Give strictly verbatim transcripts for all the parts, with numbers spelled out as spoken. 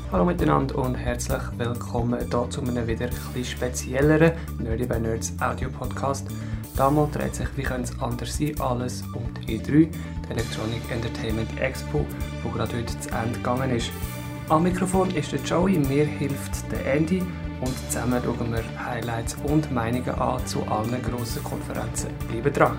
Hallo miteinander und herzlich willkommen hier zu einem wieder etwas spezielleren Nerdy by Nerds Audio-Podcast. Damals dreht sich, wie könnte es anders sein, alles um die E drei, die Electronic Entertainment Expo, die gerade heute zu Ende gegangen ist. Am Mikrofon ist der Joey, mir hilft der Andy und zusammen schauen wir Highlights und Meinungen an zu allen grossen Konferenzen. Bleibt dran!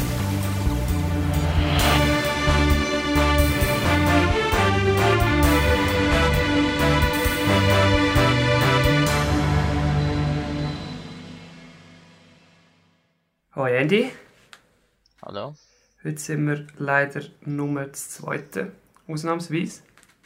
Hoi Andy. Hallo. Heute sind wir leider nur das Zweite, ausnahmsweise.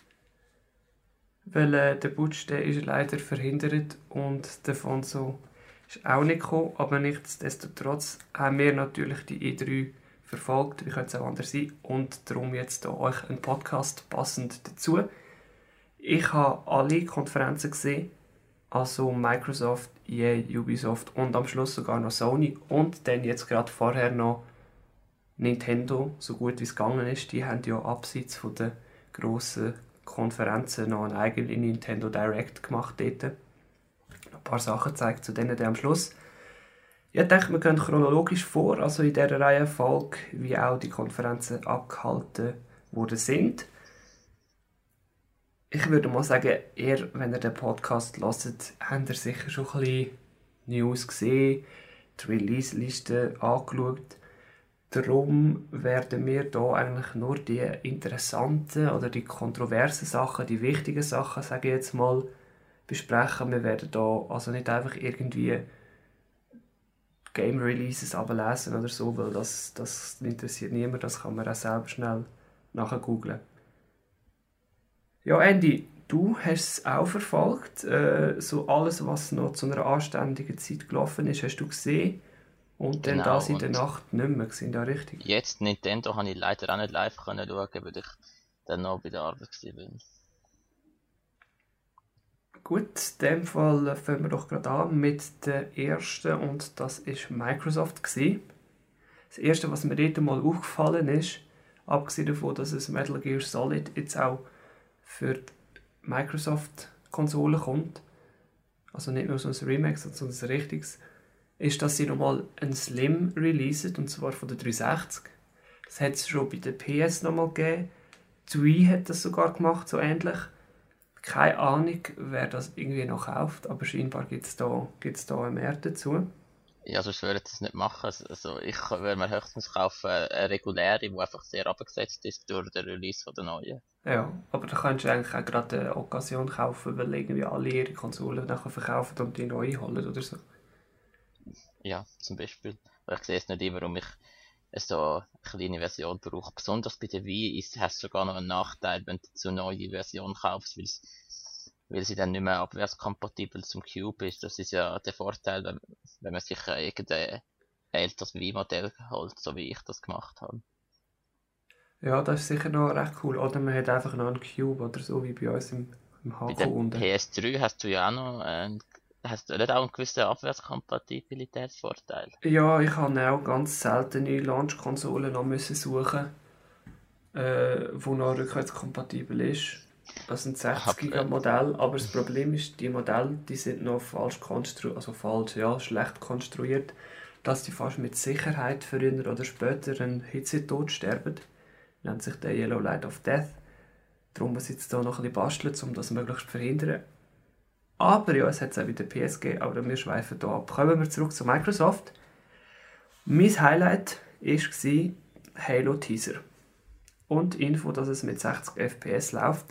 Weil äh, der Butch, der ist leider verhindert und der Fonso ist auch nicht gekommen. Aber nichtsdestotrotz haben wir natürlich die E drei verfolgt, wie könnte es auch anders sein. Und darum jetzt hier euch ein Podcast passend dazu. Ich habe alle Konferenzen gesehen. Also Microsoft, E A, Ubisoft und am Schluss sogar noch Sony und dann jetzt gerade vorher noch Nintendo, so gut wie es gegangen ist. Die haben ja abseits von den grossen Konferenzen noch eine eigene Nintendo Direct gemacht dort. Ein paar Sachen gezeigt zu denen dann am Schluss. Ich denke, wir gehen chronologisch vor, also in dieser Reihenfolge, wie auch die Konferenzen abgehalten worden sind. Ich würde mal sagen, eher, wenn ihr den Podcast hört, habt ihr sicher schon ein bisschen News gesehen, die Release-Liste angeschaut. Darum werden wir hier eigentlich nur die interessanten oder die kontroversen Sachen, die wichtigen Sachen, sage ich jetzt mal, besprechen. Wir werden hier also nicht einfach irgendwie Game-Releases ablesen oder so, weil das, das interessiert niemand, das kann man auch selber schnell nachher googlen. Ja, Andy, du hast es auch verfolgt. Äh, so alles, was noch zu einer anständigen Zeit gelaufen ist, hast du gesehen. Und dann Genau, das in der und Nacht nicht mehr gesehen, ja richtig? jetzt Nintendo habe ich leider auch nicht live können schauen, weil ich dann noch bei der Arbeit war. Gut, in dem Fall fangen wir doch gerade an mit der ersten und das ist Microsoft gewesen. Das erste, was mir dort mal aufgefallen ist, abgesehen davon, dass es Metal Gear Solid jetzt auch für die Microsoft-Konsole kommt, also nicht nur so ein Remake, sondern ein richtiges, ist, dass sie nochmal ein Slim releasen, und zwar von der dreihundertsechzig. Das hat es schon bei der P S nochmal gegeben. Die Wii hat das sogar gemacht, so ähnlich. Keine Ahnung, wer das irgendwie noch kauft, aber scheinbar gibt es da, gibt's da einen Markt dazu. Ja, sonst würde ich das nicht machen. Also ich würde mir höchstens kaufen eine reguläre, die einfach sehr abgesetzt ist durch den Release von der neuen. Ja, aber da könntest du eigentlich auch gerade eine Occasion kaufen, weil irgendwie alle ihre Konsolen nachher verkaufen und die neue holen oder so. Ja, zum Beispiel. Weil ich sehe es nicht, warum ich so eine kleine Version brauche. Besonders bei der Wii ist, hast du sogar noch einen Nachteil, wenn du so eine neue Version kaufst, weil, weil sie dann nicht mehr abwärtskompatibel zum Cube ist. Das ist ja der Vorteil, wenn, wenn man sich irgendein älteres Wii-Modell holt, so wie ich das gemacht habe. Ja, das ist sicher noch recht cool. Oder man hat einfach noch einen Cube oder so wie bei uns im, im Bei H der K unten. P S drei hast du ja auch noch einen, hast du nicht auch einen gewissen Abwärtskompatibilitätsvorteil? Ja, ich habe auch ganz seltene Launch-Konsolen noch müssen suchen, äh, wo noch rückwärtskompatibel ist. Das sind sechzig Gigabyte Modelle, aber das Problem ist, die Modelle, die sind noch falsch konstruiert, also falsch, ja, schlecht konstruiert, dass die fast mit Sicherheit früher oder später einen Hitzetod sterben. Nennt sich der Yellow Light of Death. Darum muss ich jetzt hier noch ein bisschen basteln, um das möglichst zu verhindern. Aber ja, es hat es auch bei der P S gegeben, aber wir schweifen hier ab. Kommen wir zurück zu Microsoft. Mein Highlight war Halo Teaser. Und Info, dass es mit sechzig F P S läuft.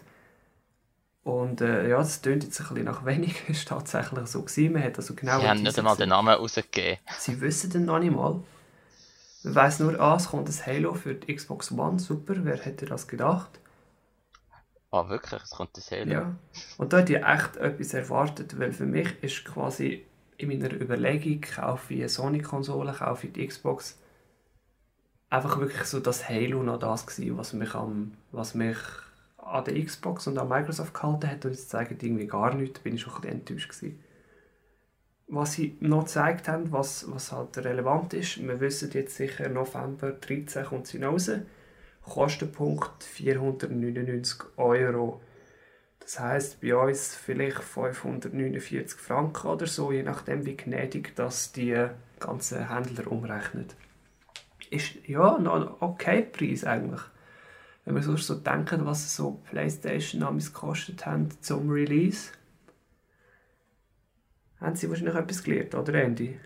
Und äh, ja, das klingt jetzt ein bisschen nach wenig, es war tatsächlich so gewesen. Man hat also genau Sie haben nicht einmal den Namen rausgegeben. Sie wissen den noch nicht mal. Man weiss nur, ah, es kommt ein Halo für die Xbox One, super, wer hätte das gedacht? Ah, wirklich? Es kommt das Halo? Ja, und da hätte ich echt etwas erwartet, weil für mich ist quasi in meiner Überlegung, kaufe ich eine Sony-Konsole, kaufe ich die Xbox, einfach wirklich so das Halo noch das gewesen, was mich, am, was mich an der Xbox und an Microsoft gehalten hat, und jetzt zeigen die irgendwie gar nichts, da bin ich schon ein bisschen enttäuscht gewesen. Was sie noch gezeigt haben, was, was halt relevant ist, wir wissen jetzt sicher, November dreizehn kommt sie raus. Kostenpunkt vierhundertneunundneunzig Euro. Das heisst bei uns vielleicht fünfhundertneunundvierzig Franken oder so, je nachdem wie gnädig das die ganzen Händler umrechnen. Ist ja noch ein okay Preis eigentlich. Wenn wir sonst so denken, was so PlayStation damals gekostet haben zum Release. Haben Sie wahrscheinlich etwas gelernt, oder Andy?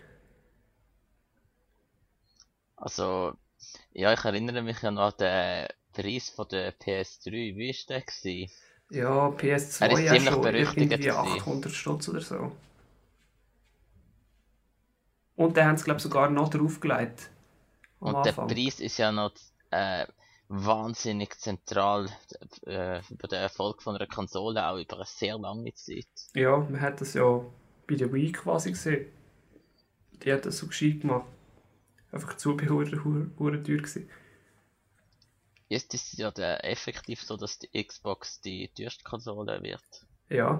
Also, ja, ich erinnere mich ja noch an den Preis von der P S drei. Wie war der gewesen? Ja, Er ist P S zwei ja ziemlich schon berüchtigt irgendwie gewesen. achthundert Stutz oder so. Und dann haben sie, glaube ich, sogar noch draufgelegt am Und der Anfang. Preis ist ja noch äh, wahnsinnig zentral äh, über den Erfolg von einer Konsole, auch über eine sehr lange Zeit. Ja, man hat das ja bei der Wii quasi gesehen. Die hat das so gescheit gemacht. Einfach Zubehör hure teuer gewesen. Jetzt ist es ja der effektiv so, dass die Xbox die teuerste Konsole wird. Ja.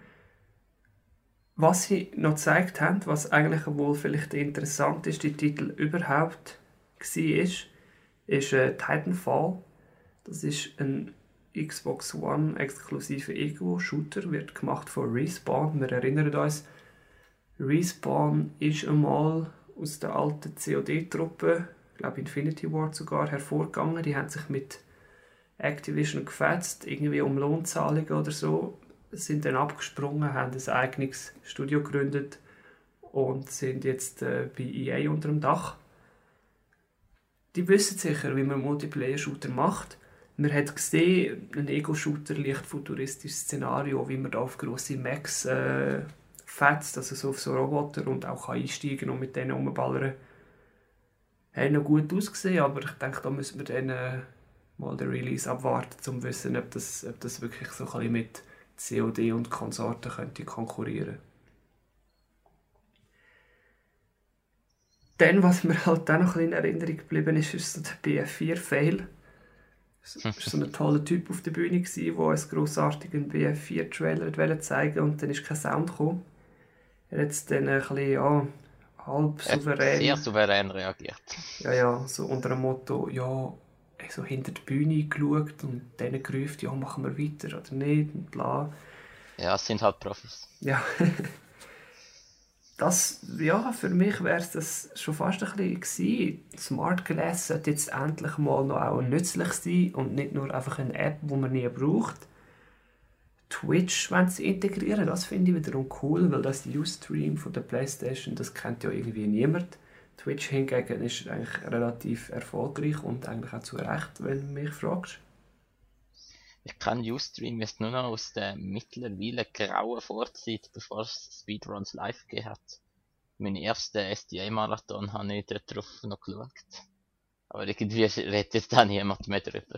Was sie noch gezeigt haben, was eigentlich wohl vielleicht der interessanteste Titel überhaupt war, ist, ist äh, Titanfall. Das ist ein Xbox One exklusiver Ego-Shooter, wird gemacht von Respawn. Wir erinnern uns, Respawn ist einmal aus der alten C O D-Truppe, ich glaube Infinity Ward sogar, hervorgegangen. Die haben sich mit Activision gefetzt, irgendwie um Lohnzahlungen oder so, sind dann abgesprungen, haben ein eigenes Studio gegründet und sind jetzt äh, bei E A unter dem Dach. Die wissen sicher, wie man Multiplayer-Shooter macht. Man hat gesehen, ein Ego-Shooter, leicht futuristisches Szenario, wie man da auf grosse Mechs äh, fetzt, also so auf so Roboter und auch kann einsteigen und mit denen rumballern. Hat noch gut ausgesehen, aber ich denke, da müssen wir dann äh, mal den Release abwarten, um zu wissen, ob das, ob das wirklich so ein bisschen mit C O D und Konsorten könnte konkurrieren. Dann, was mir halt auch noch ein bisschen in Erinnerung geblieben ist, ist so der B F vier Fail. Es war so ein toller Typ auf der Bühne, der uns grossartigen B F vier Trailer zeigen wollte und dann ist kein Sound gekommen. Er hat es dann ein bisschen, ja, halb Er hat souverän. sehr souverän reagiert. Ja, ja, so unter dem Motto, ja, so hinter die Bühne geschaut und denen gerufen, ja, machen wir weiter oder nicht und bla. Ja, es sind halt Profis. Ja, das, ja, für mich wäre es das schon fast ein bisschen gewesen. Smart Glass sollte jetzt endlich mal noch auch nützlich sein und nicht nur einfach eine App, die man nie braucht. Twitch wollen sie integrieren, das finde ich wiederum cool, weil das Ustream von der PlayStation, das kennt ja irgendwie niemand. Twitch hingegen ist eigentlich relativ erfolgreich und eigentlich auch zu Recht, wenn du mich fragst. Ich kenne Ustream jetzt nur noch aus der mittlerweile grauen Vorzeit, bevor es Speedruns live gegeben hat. Meinen ersten S D A-Marathon habe ich dort drauf noch geschaut. Aber irgendwie redet jetzt da niemand mehr drüber.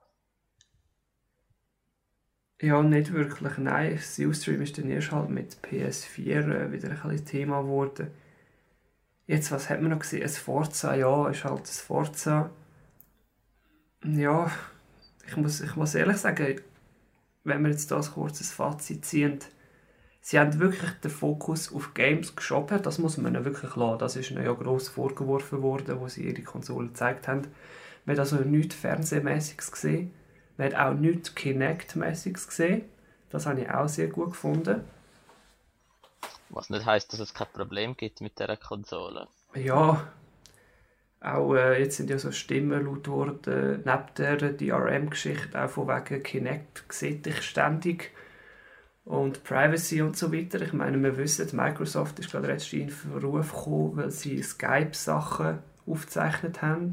Ja, nicht wirklich, nein. Das Ustream ist dann erst halt mit P S vier äh, wieder ein bisschen Thema geworden. Jetzt, was hat man noch gesehen? Ein Forza, ja, ist halt ein Forza. Ja, ich muss, ich muss ehrlich sagen, wenn wir jetzt da ein kurzes Fazit ziehen, sie haben wirklich den Fokus auf Games geschoben, das muss man ihnen wirklich lassen. Das ist ihnen ja gross vorgeworfen worden, wo sie ihre Konsole gezeigt haben. Man hat also nichts Fernsehmäßiges gesehen. Man hat auch nichts Kinect-mäßiges gesehen. Das habe ich auch sehr gut gefunden. Was nicht heisst, dass es kein Problem gibt mit dieser Konsole. Ja, auch äh, jetzt sind ja so Stimmen laut geworden, neben der D R M-Geschichte, auch von wegen Kinect sieht dich ständig und Privacy und so weiter. Ich meine, wir wissen, Microsoft ist gerade letztens in Verruf gekommen, weil sie Skype-Sachen aufgezeichnet haben.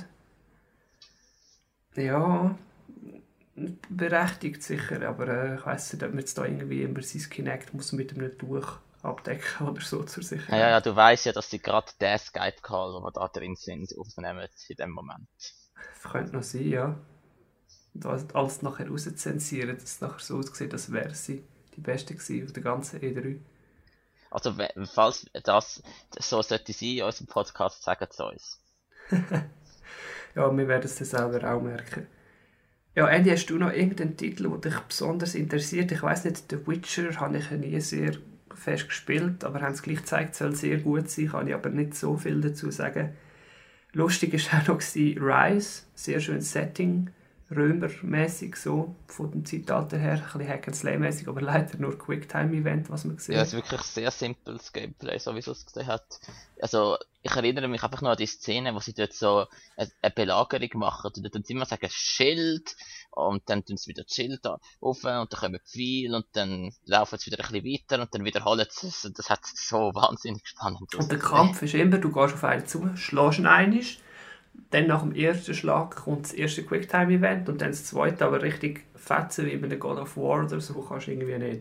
Ja, berechtigt sicher, aber äh, ich weiss nicht, ob man jetzt da irgendwie immer sein Kinect muss mit einem Tuch abdecken oder so zur Sicherheit. Ja, ja, du weißt ja, dass sie gerade den Skype-Call, wo wir da drin sind, aufnehmen in dem Moment. Das könnte noch sein, ja. Und alles nachher rauszensieren, dass es nachher so aussieht, als wäre sie die beste gewesen auf der ganzen E drei. Also, falls das so sollte sein in unserem Podcast, sagen es uns. Ja, wir werden es dann selber auch merken. Ja, Andy, hast du noch irgendeinen Titel, der dich besonders interessiert? Ich weiss nicht, The Witcher habe ich nie sehr fest gespielt, aber haben es gleich gezeigt, soll sehr gut sein, kann ich aber nicht so viel dazu sagen. Lustig war auch noch Rise, sehr schönes Setting, Römermäßig so, von dem Zeitalter her, ein bisschen Hack-and-Slay-mäßig, aber leider nur Quicktime-Event, was man Ja, es sieht. ist wirklich sehr simples Gameplay, so wie es ausgesehen hat. Also, ich erinnere mich einfach nur an die Szene, wo sie dort so eine, eine Belagerung machen. Und dann tun sie immer sagen, Schild, und dann tun sie wieder das Schild da auf, und dann kommen die Pfeile, und dann laufen sie wieder ein bisschen weiter, und dann wiederholen sie es. Und das hat so wahnsinnig spannend Und der ausgesehen. Kampf ist immer, du gehst auf einen zu, schlägst ihn einmal, dann nach dem ersten Schlag kommt das erste Quicktime-Event und dann das zweite, aber richtig fetzen wie bei der God of War oder so, kannst du irgendwie nicht.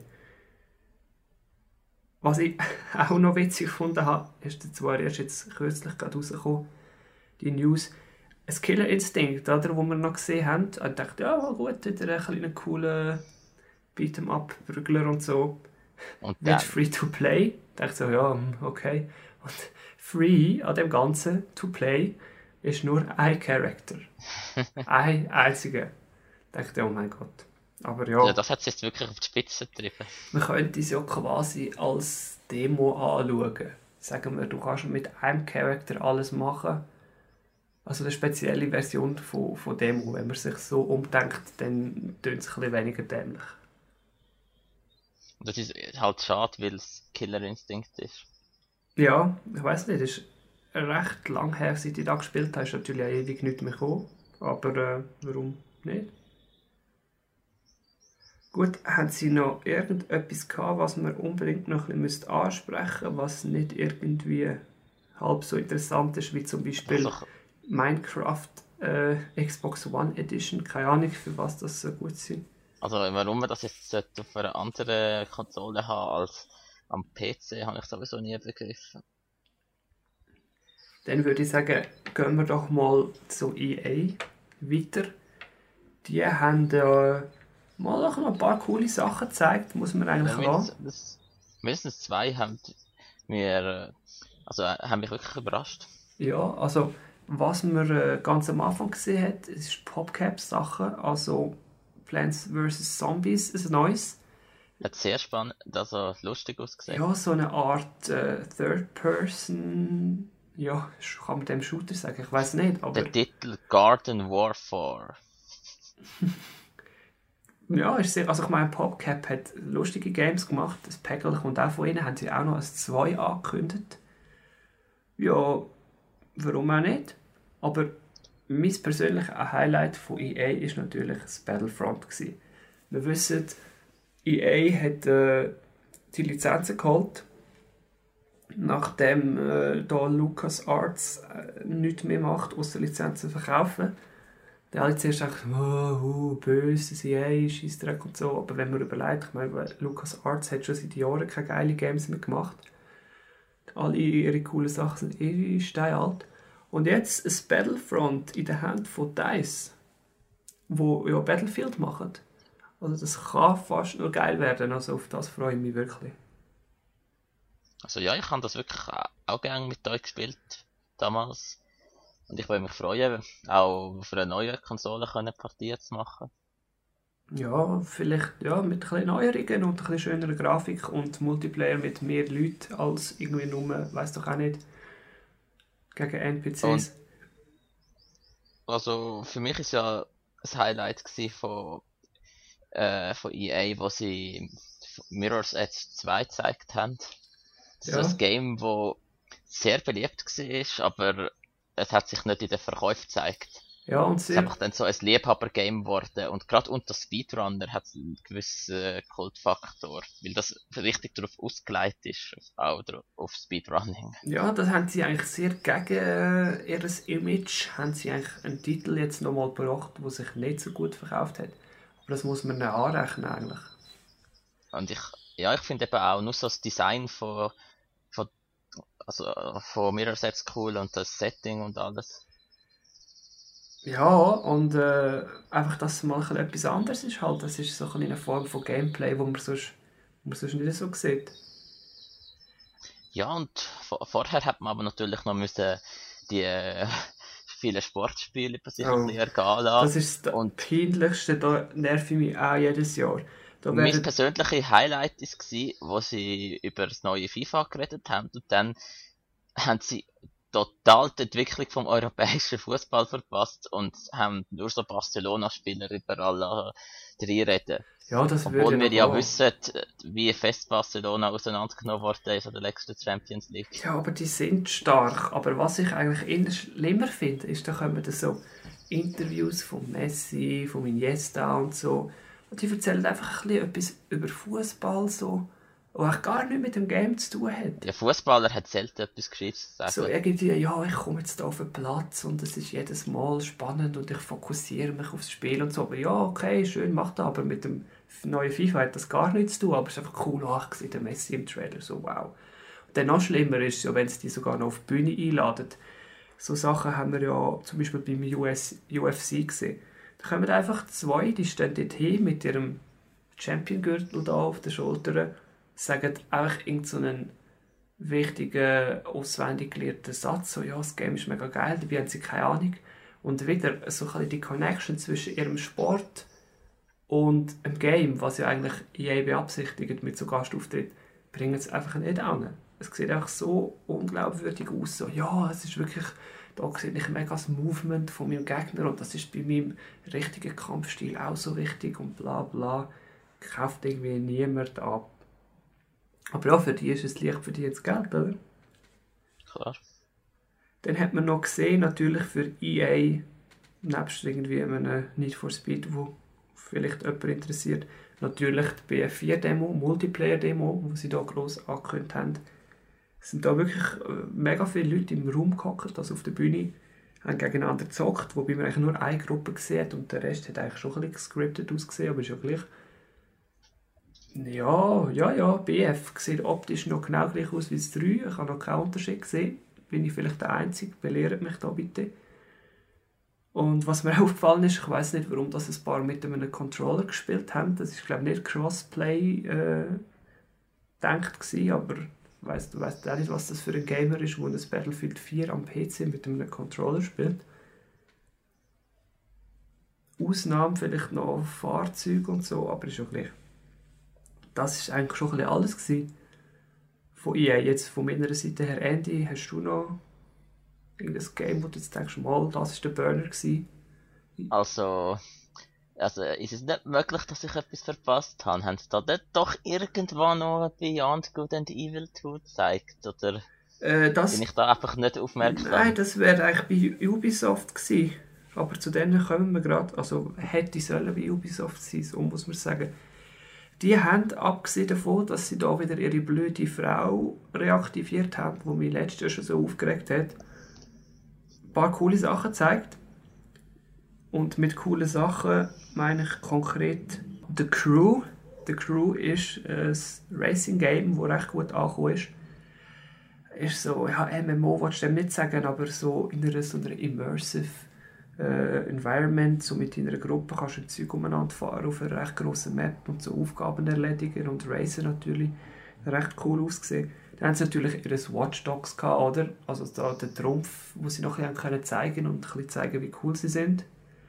Was ich auch noch witzig gefunden habe, ist zwar erst jetzt kürzlich gerade rausgekommen, die News, ein Killer Instinct, oder, wo wir noch gesehen haben. Und ich dachte, ja gut, wieder ein kleiner cooler Beat'em-up-Prügler und so. Und Wird dann, free to play. Ich dachte so, ja, hm, okay. Und free an dem Ganzen to play ist nur ein Charakter. Ein einziger. Ich dachte, oh mein Gott. Aber ja, ja, das hat sie jetzt wirklich auf die Spitze getrieben. man könnte es ja quasi als Demo anschauen. Sagen wir, du kannst mit einem Charakter alles machen. Also eine spezielle Version von, von Demo. Wenn man sich so umdenkt, dann tönt es ein bisschen weniger dämlich. Und das ist halt schade, weil es Killer Instinct ist. Ja, ich weiß nicht, es ist recht lang her, seit ich da gespielt habe. Ist natürlich auch ewig nicht mehr gekommen. Aber äh, warum nicht? Gut, haben Sie noch irgendetwas gehabt, was wir unbedingt noch ein bisschen ansprechen müssten, was nicht irgendwie halb so interessant ist, wie zum Beispiel Also, Minecraft äh, Xbox One Edition? Keine Ahnung, für was das so gut sind. also warum man das jetzt sollte auf einer anderen Konsole haben als am P C, habe ich sowieso nie begriffen. Dann würde ich sagen, gehen wir doch mal zu E A weiter. Die haben äh, mal noch ein paar coole Sachen gezeigt, muss man eigentlich Ja, lassen. mindestens, mindestens zwei haben mir, äh, also äh, haben mich wirklich überrascht. Ja, also was man äh, ganz am Anfang gesehen hat, ist PopCap-Sachen, also Plants vs. Zombies, ein neues. Hat sehr spannend, also lustig ausgesehen. Ja, so eine Art äh, Third Person, ja, kann man dem Shooter sagen, ich weiß nicht, aber Der Titel Garden Warfare. ja, ist sehr, also ich meine, PopCap hat lustige Games gemacht, das Peggle kommt auch von ihnen, haben sie auch noch als zwei angekündigt. Ja, warum auch nicht? Aber mein persönliches Highlight von E A ist natürlich das Battlefront gewesen. Wir wissen, E A hat äh, die Lizenzen geholt, nachdem äh, da LucasArts äh, nichts mehr macht, außer Lizenzen verkaufen. Dann alle zuerst gedacht, oh, oh, böse E A, Scheissdreck und so. Aber wenn man überlegt, ich meine, LucasArts hat schon seit Jahren keine geile Games mehr gemacht. Alle ihre coolen Sachen sind eh steinalt. Und jetzt ein Battlefront in der Hand von DICE, wo ja Battlefield machen. Also das kann fast nur geil werden, also auf das freue ich mich wirklich. Also ja, ich habe das wirklich auch, auch gerne mit euch gespielt damals. Und ich würde mich freuen, auch auf einer neuen Konsole eine Partie zu machen. Ja, vielleicht ja, mit ein bisschen Neuerungen und ein bisschen schönerer Grafik und Multiplayer mit mehr Leuten als irgendwie nur, weiß doch auch nicht, gegen N P Cs. Und also für mich ist ja ein Highlight gewesen von, äh, von E A, wo sie Mirror's Edge zwei gezeigt haben. Das ist so Ja. ein Game, das sehr beliebt war, aber es hat sich nicht in den Verkäufen gezeigt. Ja, und Es ist sehr, einfach dann so ein Liebhaber-Game geworden. Und gerade unter Speedrunner hat es einen gewissen Kultfaktor, weil das richtig darauf ausgelegt ist, auch dra- auf Speedrunning. ja, das haben sie eigentlich sehr gegen äh, ihr Image, haben sie eigentlich einen Titel jetzt nochmal gebracht, der sich nicht so gut verkauft hat. Aber das muss man ihnen anrechnen eigentlich. Und ich, ja, ich finde eben auch nur so das Design von, von, also, äh, von Mirror's Edge cool und das Setting und alles. Ja, und äh, einfach, dass es mal ein bisschen etwas anderes ist halt. Das ist so ein bisschen eine Form von Gameplay, wo man sonst, wo man sonst nicht so sieht. Ja, und vor, vorher hat man aber natürlich noch müssen die äh, vielen Sportspiele über sich ein Oh, bisschen ergehen das lassen. ist das Und Peinlichste, da nervt ich mich auch jedes Jahr. Da mein werden, persönliches Highlight war, wo sie über das neue FIFA geredet haben und dann haben sie total die Entwicklung vom europäischen Fußball verpasst und haben nur so Barcelona-Spieler überall reinreden. Ja, das würde Obwohl ja wir noch ja gehen. wissen, wie fest Barcelona auseinandergenommen worden ist an der letzten Champions League. Ja, aber die sind stark. Aber was ich eigentlich eher schlimmer finde, ist, da kommen dann so Interviews von Messi, von Iniesta und so. Und die erzählen einfach ein bisschen etwas über Fußball, so, was gar nichts mit dem Game zu tun hat. Der Fußballer hat selten etwas Gescheites zu So sagen. irgendwie, ja, ich komme jetzt hier auf den Platz und es ist jedes Mal spannend und ich fokussiere mich aufs Spiel und so. Aber ja, okay, schön, macht das, aber mit dem neuen FIFA hat das gar nichts zu tun. Aber es ist einfach cool angesehen, der Messi im Trailer, so wow. Und dann noch schlimmer ist es ja, wenn sie die sogar noch auf die Bühne einladen. So Sachen haben wir ja zum Beispiel beim U S, U F C gesehen. Da kommen einfach zwei, die stehen dort hin mit ihrem Champion-Gürtel da auf den Schultern, sagen einfach irgendeinen so wichtigen, auswendig gelernten Satz, so ja, das Game ist mega geil, dabei haben sie keine Ahnung. Und wieder so ein bisschen die Connection zwischen ihrem Sport und dem Game, was ja eigentlich E A beabsichtigt mit so Gastauftritt, bringen es einfach nicht an. Es sieht einfach so unglaubwürdig aus, so ja, es ist wirklich, da sehe ich mega das Movement von meinem Gegner und das ist bei meinem richtigen Kampfstil auch so wichtig und bla bla. Kauft irgendwie niemand ab. Aber ja, für die ist es leicht verdientes Geld, oder? Klar. Dann hat man noch gesehen, natürlich für E A, nebst irgendwie einem Need for Speed, wo vielleicht jemand interessiert, natürlich die B F vier Demo, Multiplayer-Demo, die sie da gross angekündigt haben. Es sind da wirklich mega viele Leute im Raum gehockt, also auf der Bühne, haben gegeneinander gezockt, wobei man eigentlich nur eine Gruppe gesehen hat und der Rest hat eigentlich schon ein bisschen gescriptet ausgesehen, aber ist ja gleich. Ja, ja, ja, B F sieht optisch noch genau gleich aus wie das drei. Ich habe noch keinen Unterschied gesehen. Bin ich vielleicht der Einzige? Belehrt mich da bitte. Und was mir aufgefallen ist, ich weiß nicht, warum das ein paar mit einem Controller gespielt haben. Das ist, glaube ich, nicht Crossplay äh, gedacht gewesen, aber ich weiss, du weißt auch nicht, was das für ein Gamer ist, der ein Battlefield vier am P C mit einem Controller spielt. Ausnahmen vielleicht noch Fahrzeuge und so, aber ist ja gleich. Das war eigentlich schon ein bisschen alles gewesen. Von E A. Jetzt von meiner Seite her, Andy, hast du noch irgendein Game, wo du jetzt denkst, mal, das war der Burner gewesen? Also, also ist es nicht möglich, dass ich etwas verpasst habe? Haben sie da nicht doch irgendwann noch Beyond Good and Evil zwei gezeigt? Oder Äh, das, bin ich da einfach nicht aufmerksam? nein, das wäre eigentlich bei Ubisoft gewesen. Aber zu denen kommen wir gerade. Also hätte sollen bei Ubisoft sein, so muss man sagen. Die haben, abgesehen davon, dass sie da wieder ihre blöde Frau reaktiviert haben, die mich letztes Jahr schon so aufgeregt hat, ein paar coole Sachen gezeigt. Und mit coolen Sachen meine ich konkret The Crew. The Crew ist ein Racing-Game, das recht gut angekommen ist. Ist so, ja, M M O willst du dem nicht sagen, aber so in einer, so einer immersive äh, Environment, so mit deiner Gruppe kannst du ein Zeug umeinander fahren auf einer recht grossen Map und so Aufgaben erledigen und Racen natürlich. Recht cool ausgesehen. Dann haben sie natürlich ihre Watch Dogs gehabt, oder? Also da der Trumpf, wo sie noch ein bisschen zeigen und ein bisschen zeigen, wie cool sie sind.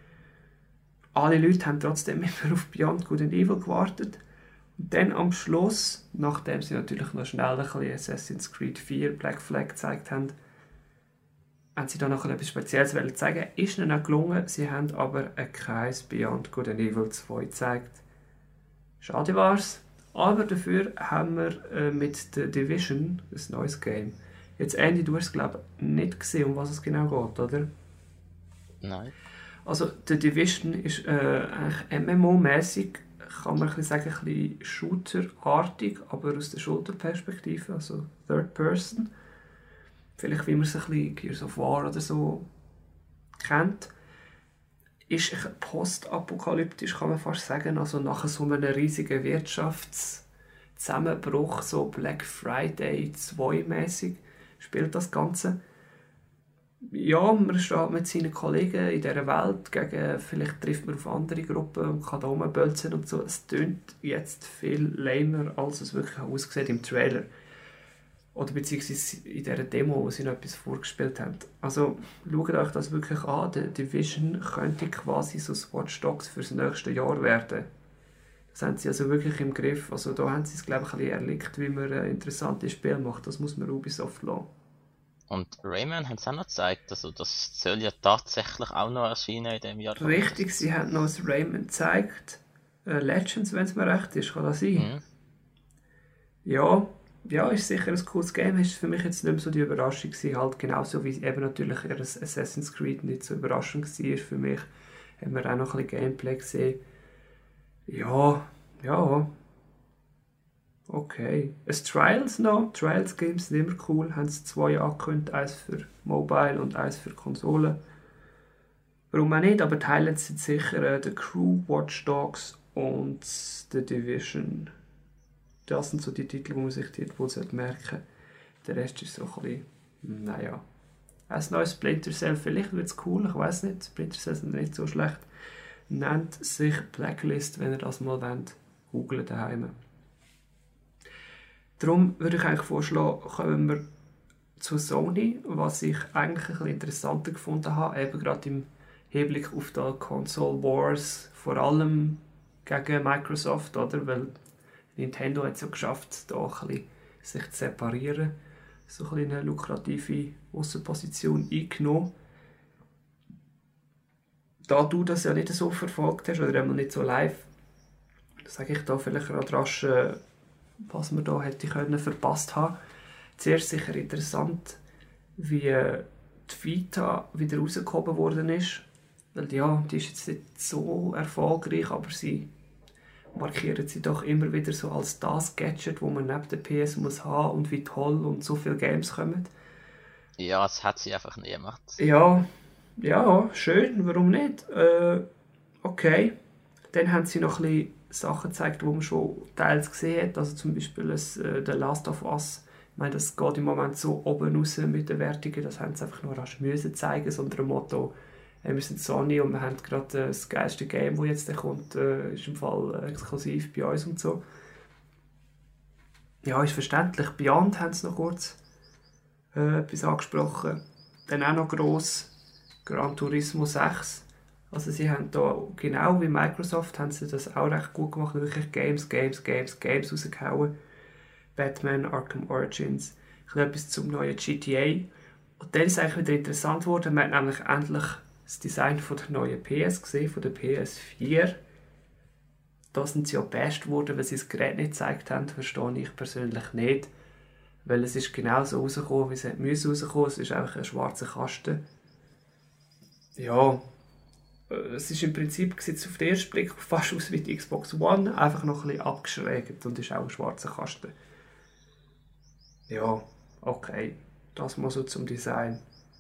Alle Leute haben trotzdem immer auf Beyond Good and Evil gewartet. Und dann am Schluss, nachdem sie natürlich noch schnell ein bisschen Assassin's Creed vier Black Flag gezeigt haben, haben sie da noch etwas Spezielles zeigen. Ist ihnen auch gelungen, sie haben aber kein Beyond Good and Evil zwei gezeigt. Schade war's. Aber dafür haben wir äh, mit The Division ein neues Game. Jetzt, Andy, du hast glaube ich nicht gesehen, um was es genau geht, oder? Nein. Also, The Division ist äh, eigentlich M M O-mäßig, kann man ein bisschen sagen, ein bisschen Shooter-artig, aber aus der Schulterperspektive, also Third Person. Vielleicht wie man es ein bisschen Gears of War oder so kennt. Ist postapokalyptisch, kann man fast sagen, also nach so einem riesigen Wirtschaftszusammenbruch, so Black Friday zwei mäßig spielt das Ganze. Ja, man steht mit seinen Kollegen in dieser Welt gegen, vielleicht trifft man auf andere Gruppen und kann da rumbölzen und so. Es tönt jetzt viel lamer, als es wirklich aussieht im Trailer. Oder beziehungsweise in dieser Demo, wo sie noch etwas vorgespielt haben. Also schaut euch das wirklich an. Die Division könnte quasi so das Watch Dogs für das nächste Jahr werden. Das haben sie also wirklich im Griff. Also da haben sie es, glaube ich, ein bisschen erlebt, wie man ein interessantes Spiel macht. Das muss man Ubisoft lassen. Und Rayman haben sie auch noch gezeigt, also das soll ja tatsächlich auch noch erscheinen in dem Jahr. Richtig, sie haben noch das Rayman gezeigt. Äh, Legends, wenn es mir recht ist, kann das sein? Mhm. Ja, ja, ist sicher ein cooles Game. Ist für mich jetzt nicht mehr so die Überraschung gewesen, halt genauso wie eben natürlich ihr Assassin's Creed nicht so überraschend war für mich. Haben wir auch noch ein bisschen Gameplay gesehen. Ja, ja. Okay. Es Trials noch. Trials Games sind immer cool. Haben sie zwei angekündigt. Eins für Mobile und eins für Konsole. Warum auch nicht, aber die Highlights sind sicher äh, The Crew, Watch Dogs und The Division. Das sind so die Titel, die man sich dort wohl merken sollte. Der Rest ist so ein bisschen, naja. Ein neues Splinter Cell, vielleicht wird es cool, ich weiß nicht. Splinter Cell sind nicht so schlecht. Nennt sich Blacklist, wenn ihr das mal wollt. Googlen daheim. Darum würde ich eigentlich vorschlagen, kommen wir zu Sony, was ich eigentlich ein bisschen interessanter gefunden habe, eben gerade im Hinblick auf die Console Wars, vor allem gegen Microsoft, oder? Weil Nintendo hat es ja geschafft, da ein bisschen sich zu separieren, so ein bisschen eine lukrative Aussenposition eingenommen. Da du das ja nicht so verfolgt hast, oder einmal nicht so live, sage ich da vielleicht gerade rasch, was man da hätte können verpasst haben. Zuerst sicher interessant, wie die Vita wieder rausgehoben worden ist. Weil ja, die ist jetzt nicht so erfolgreich, aber sie markieren sie doch immer wieder so als das Gadget, wo man neben der P S muss haben und wie toll und so viele Games kommen. Ja, das hat sie einfach nie gemacht. Ja, ja, schön, warum nicht? Äh, okay. Dann haben sie noch ein bisschen Sachen gezeigt, die man schon teils gesehen hat. Also zum Beispiel das, äh, The Last of Us. Ich meine, das geht im Moment so oben raus mit den Wertungen. Das haben sie einfach nur rasch müssen zeigen, so unter dem Motto, äh, wir sind Sony und wir haben gerade äh, das geilste Game, das jetzt kommt, äh, ist im Fall äh, exklusiv bei uns und so. Ja, ist verständlich. Beyond haben sie noch kurz äh, etwas angesprochen. Dann auch noch gross Gran Turismo sechs. Also sie haben da, genau wie Microsoft, haben sie das auch recht gut gemacht. Wirklich Games, Games, Games, Games rausgehauen. Batman, Arkham Origins, etwas zum neuen G T A. Und dann ist es eigentlich wieder interessant geworden. Man hat nämlich endlich das Design von der neuen P S gesehen, von der P S vier. Da sind sie ja best geworden, weil sie das Gerät nicht gezeigt haben. Verstehe ich persönlich nicht. Weil es ist genau so rausgekommen, wie es hätte müssen rauskommen. Es ist einfach ein schwarzer Kasten. Ja, es ist im Prinzip sieht auf den ersten Blick fast aus wie die Xbox One, einfach noch ein bisschen abgeschrägt und ist auch ein schwarzer Kasten. Ja, okay, das mal so zum Design.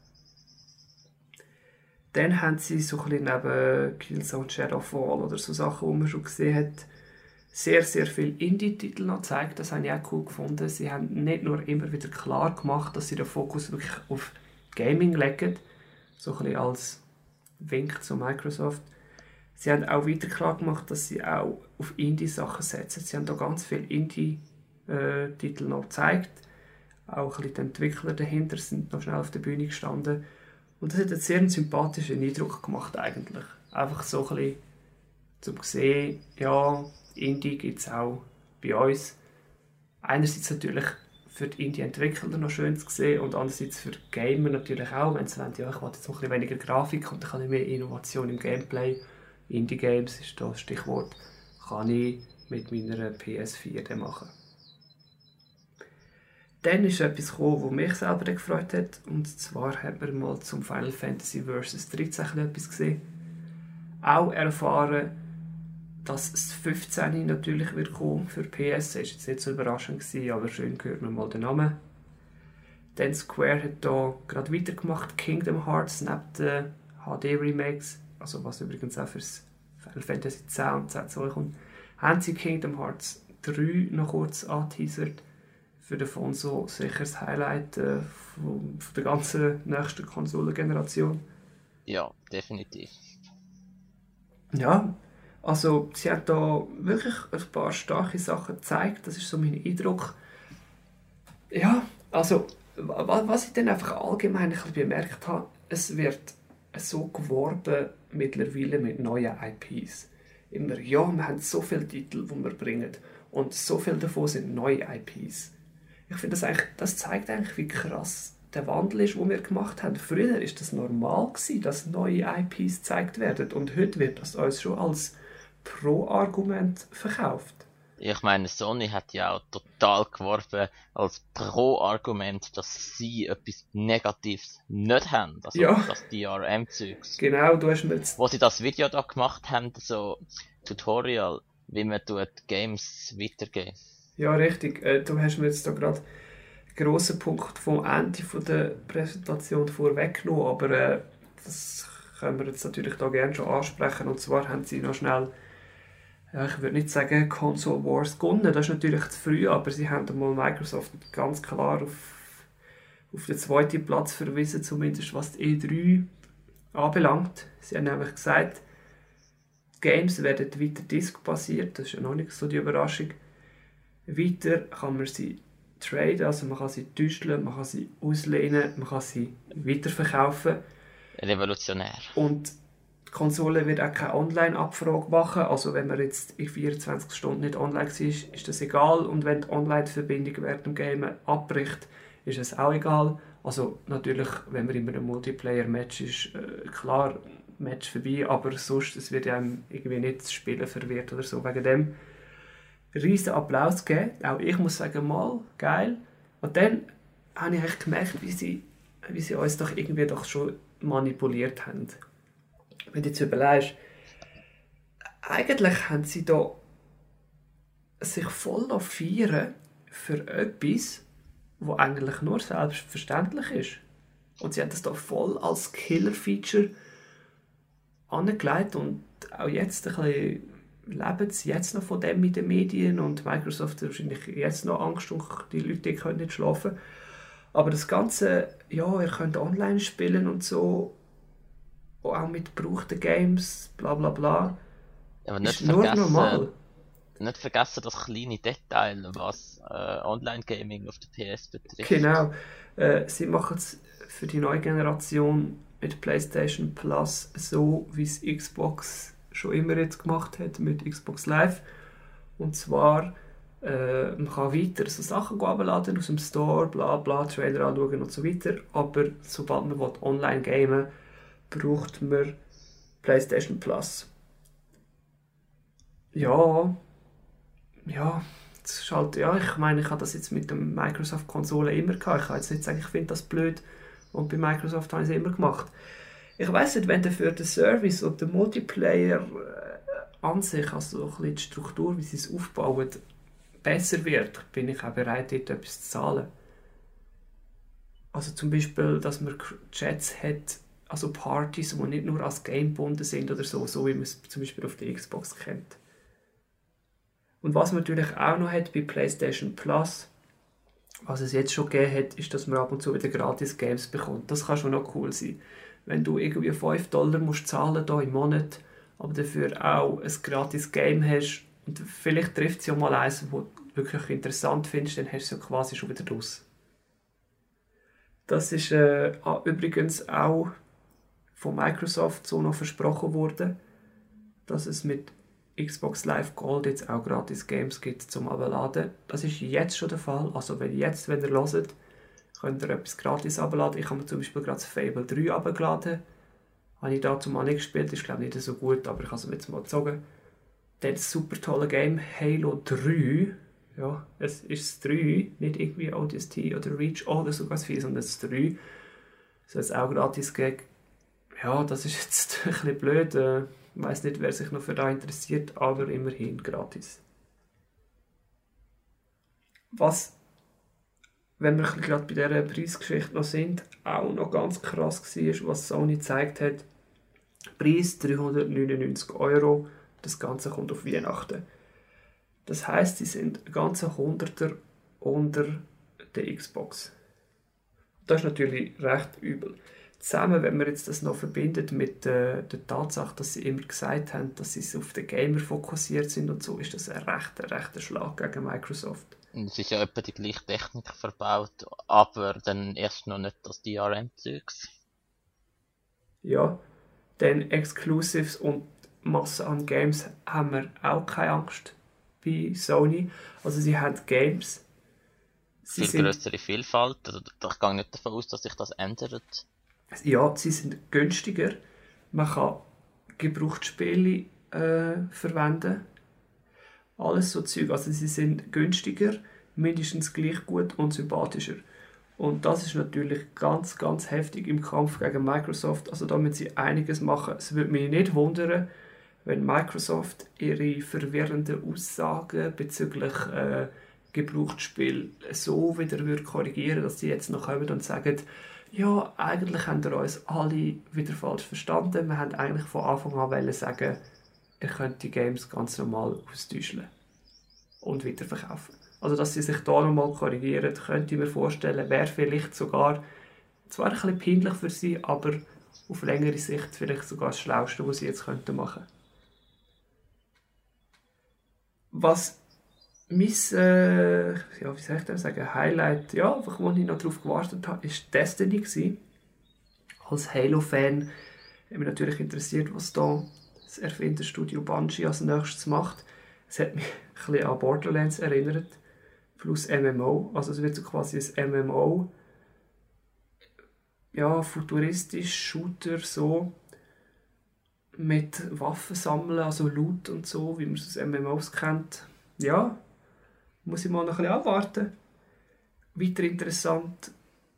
Dann haben sie so ein bisschen neben Killzone Shadowfall oder so Sachen, die man schon gesehen hat, sehr, sehr viele Indie-Titel noch gezeigt. Das habe ich auch cool gefunden. Sie haben nicht nur immer wieder klar gemacht, dass sie den Fokus wirklich auf Gaming legen, so ein bisschen als Wink zu Microsoft. Sie haben auch weiter klar gemacht, dass sie auch auf Indie-Sachen setzen. Sie haben da ganz viele Indie-Titel noch gezeigt. Auch ein bisschen die Entwickler dahinter sind noch schnell auf der Bühne gestanden. Und das hat einen sehr sympathischen Eindruck gemacht eigentlich. Einfach so ein bisschen zum sehen, ja, Indie gibt es auch bei uns. Einerseits natürlich für die Indie-Entwickler noch schön zu sehen und andererseits für die Gamer natürlich auch, wenn sie wollen, ja, ich will jetzt noch ein bisschen weniger Grafik und dann kann ich mehr Innovation im Gameplay. Indie-Games ist das Stichwort, kann ich mit meiner P S vier machen. Dann ist etwas gekommen, das mich selber gefreut hat, und zwar haben wir mal zum Final Fantasy Versus dreizehn etwas gesehen. Auch erfahren, dass das fünfzehn natürlich wird kommen für P S. Das war jetzt nicht so überraschend gewesen, aber schön hört man mal den Namen. Dann Square hat hier gerade weitergemacht, Kingdom Hearts neben den H D-Remakes, also was übrigens auch für das Final Fantasy zehn und zehn zwei kommt, haben sie Kingdom Hearts drei noch kurz angeteasert. Für davon so sicher das Highlight äh, von, von der ganzen nächsten Konsolengeneration. Ja, definitiv. Ja, also sie hat da wirklich ein paar starke Sachen gezeigt, das ist so mein Eindruck. Ja, also was ich dann einfach allgemein ein bisschen bemerkt habe, es wird so geworben mittlerweile mit neuen I Ps. Immer, ja, wir haben so viele Titel, die wir bringen und so viele davon sind neue I Ps. Ich finde, das, das zeigt eigentlich, wie krass der Wandel ist, den wir gemacht haben. Früher war das normal gewesen, dass neue I Ps gezeigt werden und heute wird das uns schon als Pro-Argument verkauft. Ich meine, Sony hat ja auch total geworben als Pro-Argument, dass sie etwas Negatives nicht haben. Also Ja. das D R M-Zeugs. Genau, du hast mir jetzt... Wo sie das Video da gemacht haben, so Tutorial, wie man tut Games weitergeben. Ja, richtig. Äh, du hast mir jetzt da gerade einen grossen Punkt vom Ende von der Präsentation vorweggenommen, aber äh, das können wir jetzt natürlich da gerne schon ansprechen. Und zwar haben sie noch schnell, ja, ich würde nicht sagen Console Wars gewonnen, das ist natürlich zu früh, aber sie haben einmal Microsoft ganz klar auf, auf den zweiten Platz verwiesen, zumindest was die E drei anbelangt. Sie haben nämlich gesagt, Games werden weiter diskbasiert, das ist ja noch nicht so die Überraschung. Weiter kann man sie traden, also man kann sie täuschen, man kann sie auslehnen, man kann sie weiterverkaufen. Revolutionär. Und die Konsole wird auch keine Online-Abfrage machen, also wenn man jetzt in vierundzwanzig Stunden nicht online war, ist das egal. Und wenn die Online-Verbindung während dem Game abbricht, ist es auch egal. Also natürlich, wenn man in einem Multiplayer-Match ist, äh, klar, Match vorbei, aber sonst, es wird ja irgendwie nicht das Spielen verwirrt oder so. Wegen dem riesen Applaus gegeben. Auch ich muss sagen, mal, geil. Und dann habe ich echt gemerkt, wie sie, wie sie uns doch irgendwie doch schon manipuliert haben. Wenn du jetzt überlegst, eigentlich haben sie da sich voll feiern für etwas, was eigentlich nur selbstverständlich ist. Und sie haben das da voll als Killer-Feature angelegt und auch jetzt ein bisschen leben sie jetzt noch von dem mit den Medien und Microsoft hat wahrscheinlich jetzt noch Angst und die Leute die können nicht schlafen. Aber das Ganze, ja, ihr könnt online spielen und so, auch mit gebrauchten Games, bla bla bla, Aber nicht ist nur vergessen, normal. nicht vergessen das kleine Detail, was äh, Online-Gaming auf der P S betrifft. Genau. Äh, sie machen es für die neue Generation mit PlayStation Plus so, wie es Xbox schon immer jetzt gemacht hat mit Xbox Live. Und zwar, äh, man kann weiter so Sachen herunterladen aus dem Store, bla bla, Trailer anschauen und so weiter. Aber sobald man online gamen will, braucht man PlayStation Plus. Ja, ja, das ist halt, ja, ich meine, ich habe das jetzt mit der Microsoft-Konsole immer gehabt. Ich kann jetzt nicht sagen, ich finde das blöd und bei Microsoft habe ich es immer gemacht. Ich weiss nicht, wenn dafür der Service und der Multiplayer äh, an sich, also ein bisschen die Struktur, wie sie es aufbauen, besser wird, bin ich auch bereit, dort etwas zu zahlen. Also zum Beispiel, dass man Chats hat, also Partys, die nicht nur als Game gebunden sind oder so, so wie man es zum Beispiel auf der Xbox kennt. Und was man natürlich auch noch hat bei PlayStation Plus, was es jetzt schon gegeben hat, ist, dass man ab und zu wieder gratis Games bekommt. Das kann schon noch cool sein. Wenn du irgendwie fünf Dollar musst zahlen da im Monat, aber dafür auch ein gratis Game hast und vielleicht trifft es ja mal eins, das du wirklich interessant findest, dann hast du es ja quasi schon wieder raus. Das ist äh, übrigens auch von Microsoft so noch versprochen worden, dass es mit Xbox Live Gold jetzt auch gratis Games gibt zum Abladen. Das ist jetzt schon der Fall. Also wenn jetzt, wenn ihr hört, könnt ihr etwas gratis abladen. Ich habe mir zum Beispiel gerade das Fable drei abgeladen. Habe ich dazu mal nicht gespielt, ist glaube ich nicht so gut, aber ich habe es mir jetzt mal gezogen. Dann das super tolle Game Halo drei. Ja, es ist das drei, nicht irgendwie O D S T oder Reach oder sogar das vier, sondern das drei. Soll es auch gratis geben. Ja, das ist jetzt ein bisschen blöd. Ich weiss nicht, wer sich noch für das interessiert, aber immerhin gratis. Was, wenn wir gerade bei dieser Preisgeschichte noch sind, auch noch ganz krass war, was Sony gezeigt hat. Preis dreihundertneunundneunzig Euro, das Ganze kommt auf Weihnachten. Das heisst, sie sind ein ganzer Hunderter unter der Xbox. Das ist natürlich recht übel. Zusammen, wenn man jetzt das noch verbindet mit äh, der Tatsache, dass sie immer gesagt haben, dass sie auf den Gamer fokussiert sind und so, ist das ein rechter, rechter Schlag gegen Microsoft. Es ist ja etwa die gleiche Technik verbaut, aber dann erst noch nicht das D R M-Zeugs. Ja, denn Exclusives und Masse an Games haben wir auch keine Angst bei Sony. Also sie haben Games, viel sind, größere Vielfalt. Also, ich gehe nicht davon aus, dass sich das ändert. Ja, sie sind günstiger. Man kann Gebrauchtspiele äh, verwenden. Alles so Zeug. Also sie sind günstiger, mindestens gleich gut und sympathischer. Und das ist natürlich ganz, ganz heftig im Kampf gegen Microsoft. Also damit sie einiges machen. Es würde mich nicht wundern, wenn Microsoft ihre verwirrenden Aussagen bezüglich äh, Gebrauchtspiel so wieder korrigieren würde, dass sie jetzt noch kommen und sagen, ja, eigentlich haben wir uns alle wieder falsch verstanden. Wir haben eigentlich von Anfang an wollen sagen, ihr könnt die Games ganz normal austauschen und weiterverkaufen. Also, dass sie sich da nochmal korrigieren, könnte ich mir vorstellen, wäre vielleicht sogar, zwar ein bisschen peinlich für sie, aber auf längere Sicht vielleicht sogar das Schlauste, was sie jetzt könnten machen. Was mein, äh, ja, wie soll ich das sagen, Highlight, ja, einfach, wo ich noch darauf gewartet habe, war Destiny gewesen. Als Halo-Fan hat mich natürlich interessiert, was da das Erfinderstudio Bungie als nächstes macht. Es hat mich ein bisschen an Borderlands erinnert, plus M M O, also es wird so quasi ein M M O, ja, futuristisch, Shooter, so, mit Waffen sammeln, also Loot und so, wie man es aus M M Os kennt. Ja, muss ich mal noch ein bisschen abwarten. Weiter interessant,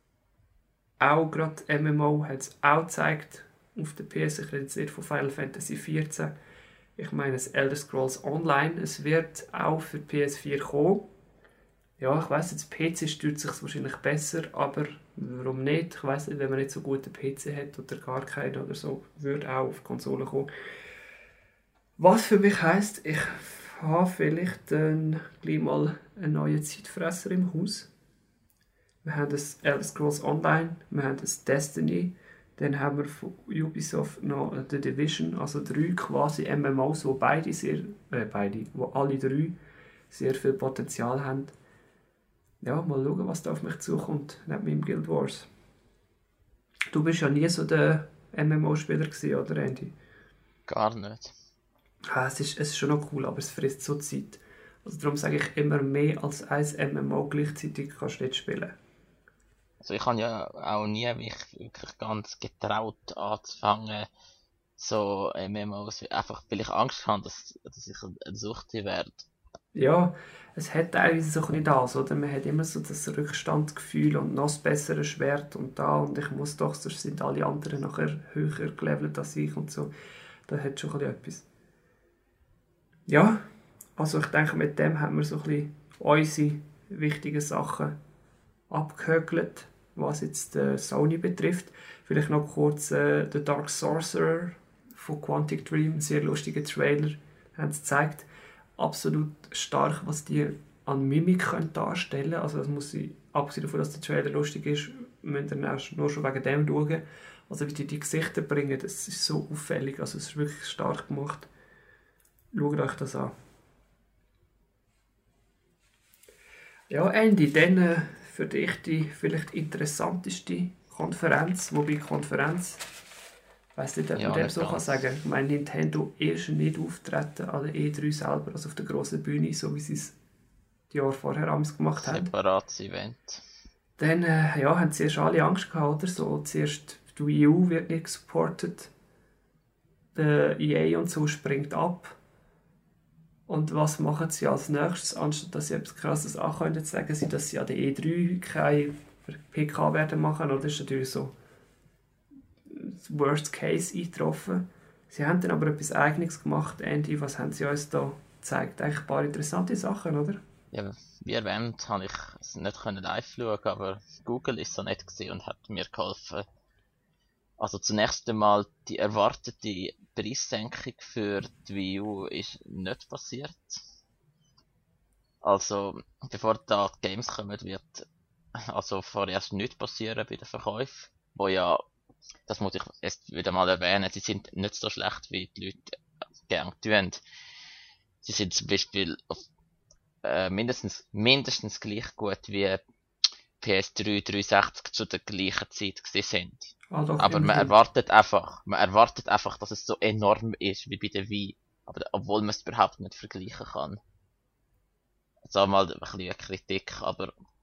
auch gerade M M O hat es auch gezeigt auf der P S. Ich rede jetzt nicht von Final Fantasy vierzehn. Ich meine das Elder Scrolls Online. Es wird auch für P S vier kommen. Ja, ich weiss, jetzt P C stört sich wahrscheinlich besser, aber warum nicht? Ich weiss nicht, wenn man nicht so guten P C hat oder gar keinen oder so, würde auch auf Konsole kommen. Was für mich heisst, ich habe vielleicht dann gleich mal einen neuen Zeitfresser im Haus. Wir haben das Elder Scrolls Online, wir haben das Destiny, dann haben wir von Ubisoft noch The Division, also drei quasi M M Os, wo beide sehr, äh, beide, wo alle drei sehr viel Potenzial haben. Ja, mal schauen, was da auf mich zukommt, neben meinem Guild Wars. Du bist ja nie so der M M O-Spieler gewesen, oder Andy? Gar nicht. Ja, es, ist, es ist schon noch cool, aber es frisst so Zeit. Also darum sage ich immer, mehr als ein M M O gleichzeitig kannst du nicht spielen. Also ich habe ja auch nie mich wirklich ganz getraut anzufangen, so M M Os, einfach weil ich Angst habe, dass, dass ich ein Suchti werde. Ja, es hat teilweise so nicht das, oder? Man hat immer so das Rückstandgefühl und noch das bessere Schwert und da und ich muss doch, sonst sind alle anderen nachher höher gelevelt als ich und so. Das hat schon ein bisschen etwas. Ja, also ich denke, mit dem haben wir so ein bisschen unsere wichtigen Sachen abgehökelt, was jetzt äh, Sony betrifft. Vielleicht noch kurz äh, The Dark Sorcerer von Quantic Dream, sehr lustiger Trailer, haben sie gezeigt. Absolut stark, was die an Mimik können darstellen können. Also das muss ich, abgesehen davon, dass der Trailer lustig ist, müsst ihr erst nur schon wegen dem schauen. Also wie die die Gesichter bringen, das ist so auffällig, also es ist wirklich stark gemacht. Schaut euch das an. Ja, Andy, dann äh, für dich die vielleicht interessanteste Konferenz, wobei Konferenz, ich weiss nicht, ob Ja, man dem nicht so kann ganz. sagen. Ich meine, Nintendo ist nicht auftreten an der E drei selber, also auf der grossen Bühne, so wie sie es die Jahre vorher abends gemacht haben. Separates Event. Dann äh, ja, haben sie erst alle Angst gehabt, oder so. Zuerst die Wii U wird nicht supported, der E A und so springt ab. Und was machen sie als nächstes? Anstatt dass sie etwas Krasses ankündigen, sagen sie, dass sie an der E drei keine P K werden machen. Oder das ist natürlich so das Worst Case eingetroffen. Sie haben dann aber etwas Eigenes gemacht. Andy, was haben sie uns da gezeigt? Eigentlich ein paar interessante Sachen, oder? Ja, wie erwähnt, habe ich es nicht können live schauen, aber Google ist so nett gewesen und hat mir geholfen. Also zunächst einmal die erwartete Preissenkung für die Wii U ist nicht passiert. Also bevor da die Games kommen, wird also vorerst nichts passieren bei den Verkäufen, wo ja, das muss ich erst wieder mal erwähnen, sie sind nicht so schlecht, wie die Leute gerne tun. Sie sind zum Beispiel auf, äh, mindestens, mindestens gleich gut wie P S drei dreihundertsechzig zu der gleichen Zeit gewesen sind. Ah, doch, Aber man immerhin. erwartet einfach, man erwartet einfach, dass es so enorm ist wie bei der Wii, aber obwohl man es überhaupt nicht vergleichen kann. Also mal ein bisschen eine Kritik, aber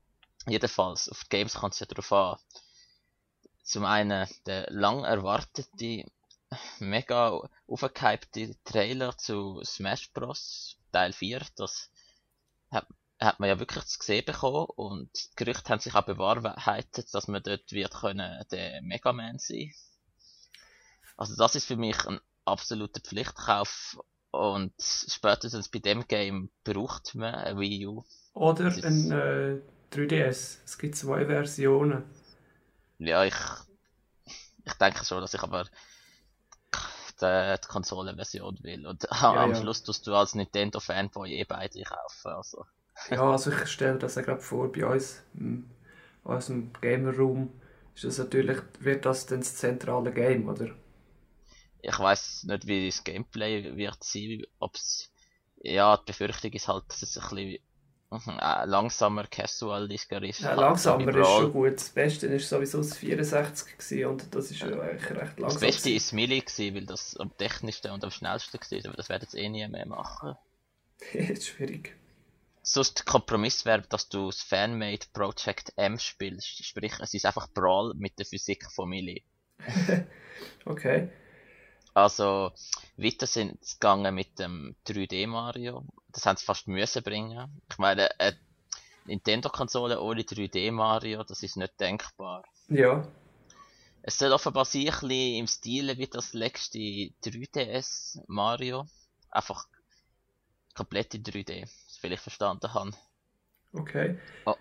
Jedenfalls, auf die Games kommt es ja darauf an. Zum einen der lang erwartete, mega aufgehypte Trailer zu Smash Bros. Teil vier, das hat, hat man ja wirklich zu sehen bekommen und die Gerüchte haben sich auch bewahrheitet, dass man dort wird können der Mega Man sein. Also das ist für mich ein absoluter Pflichtkauf und spätestens bei dem Game braucht man eine Wii U. Oder ein äh, drei D S. Es gibt zwei Versionen. Ja, ich, ich denke schon, dass ich aber die, die Konsolenversion will. Und Ja, am ja. Schluss tust du als Nintendo-Fanboy eh beide kaufen. Also. Ja, also ich stelle das ja gerade vor, bei uns, in unserem Gamer-Room, ist das natürlich, wird das dann das zentrale Game, oder? Ich weiß nicht, wie das Gameplay wird sein, ob's, ja, die Befürchtung ist halt, dass es ein bisschen äh, langsamer, casual-iger ist. Ja, Halt langsamer so ist schon gut. Das Beste war sowieso das vierundsechzig gewesen, und das ist ja eigentlich recht langsam. Das Beste gewesen. ist Melee gewesen, weil das am technischsten und am schnellsten war, aber das werden sie eh nie mehr machen. Das ist schwierig. Sonst der Kompromiss wäre, dass du das Fanmade Project M spielst. Sprich, es ist einfach Brawl mit der Physik von Melee. Okay. Also, weiter sind sie gegangen mit dem drei D Mario. Das haben sie fast müssen bringen. Ich meine, eine Nintendo-Konsole ohne drei D Mario, das ist nicht denkbar. Ja. Es soll offenbar sein, ein bisschen im Stil wie das letzte drei D S Mario. Einfach komplett in drei D, so viel ich verstanden habe. Okay. Oh.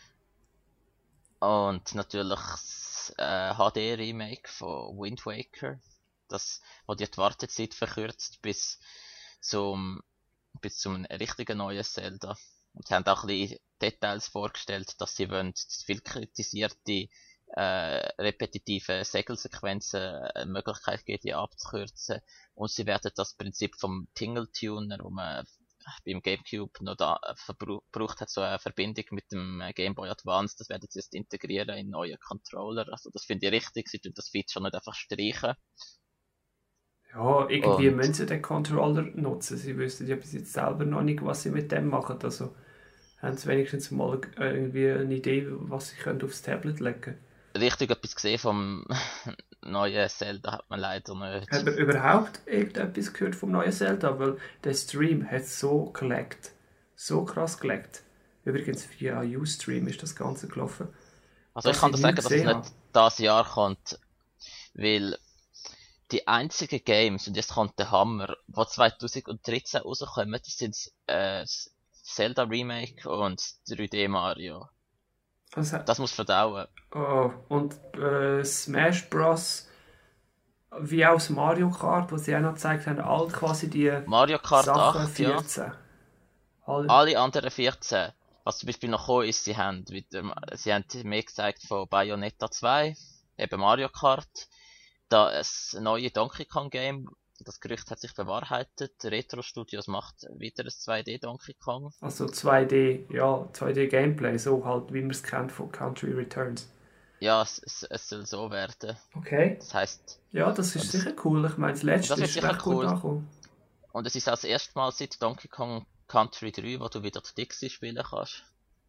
Und natürlich das äh, H D-Remake von Wind Waker. Das, wo die Wartezeit verkürzt bis zum, bis zum richtigen neuen Zelda. Und sie haben auch ein bisschen Details vorgestellt, dass sie wollen, viel kritisierte, äh, repetitive Segelsequenzen eine Möglichkeit geben, die abzukürzen. Und sie werden das Prinzip vom Tingle-Tuner, wo man beim Gamecube noch da verbraucht hat, so eine Verbindung mit dem Game Boy Advance, das werden sie jetzt integrieren in neue Controller. Also das finde ich richtig, sie tun das Feature nicht einfach streichen. Ja, irgendwie Und müssen sie den Controller nutzen. Sie wüssten ja bis jetzt selber noch nicht, was sie mit dem machen. Also haben sie wenigstens mal irgendwie eine Idee, was sie können aufs Tablet legen können. richtig etwas gesehen vom neuen Zelda hat man leider nicht. Hat man überhaupt irgendetwas gehört vom neuen Zelda? Weil der Stream hat so geleckt. So krass geleckt. Übrigens via Ustream ist das Ganze gelaufen. Also ich dass kann ich dir nie sagen, dass es gesehen nicht das Jahr kommt, weil die einzigen Games, und jetzt kommt der Hammer, die zwanzig dreizehn rauskommen, das sind äh, das Zelda Remake und das drei D Mario. Also, Das muss verdauen. oh, und äh, Smash Bros. Wie auch das Mario Kart, wo sie auch noch gezeigt haben, all quasi die Mario Kart Sachen acht, ja. vierzehn. All, Alle anderen vierzehn. Was zum Beispiel noch gekommen ist, sie haben wieder, sie haben mehr gezeigt von Bayonetta zwei, eben Mario Kart, da ein neue Donkey Kong Game, das Gerücht hat sich bewahrheitet, Retro Studios macht wieder ein zwei D Donkey Kong. Also zwei D, ja, zwei D Gameplay, so halt, wie man es kennt von Country Returns. Ja, es, es, es soll so werden. Okay. Das heisst, Ja, das ist und sicher cool. Ich meine, das letzte das ist ist sicher recht gut cool. angekommen. Und es ist auch das erste Mal seit Donkey Kong Country drei, wo du wieder die Dixie spielen kannst.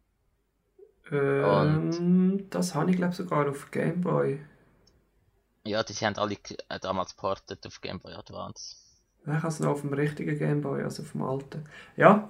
Ähm, das habe ich glaube sogar auf Game Boy. Ja, die haben alle äh, damals portet auf Game Boy Advance. Ich habe es noch auf dem richtigen Game Boy, also auf dem alten. Ja,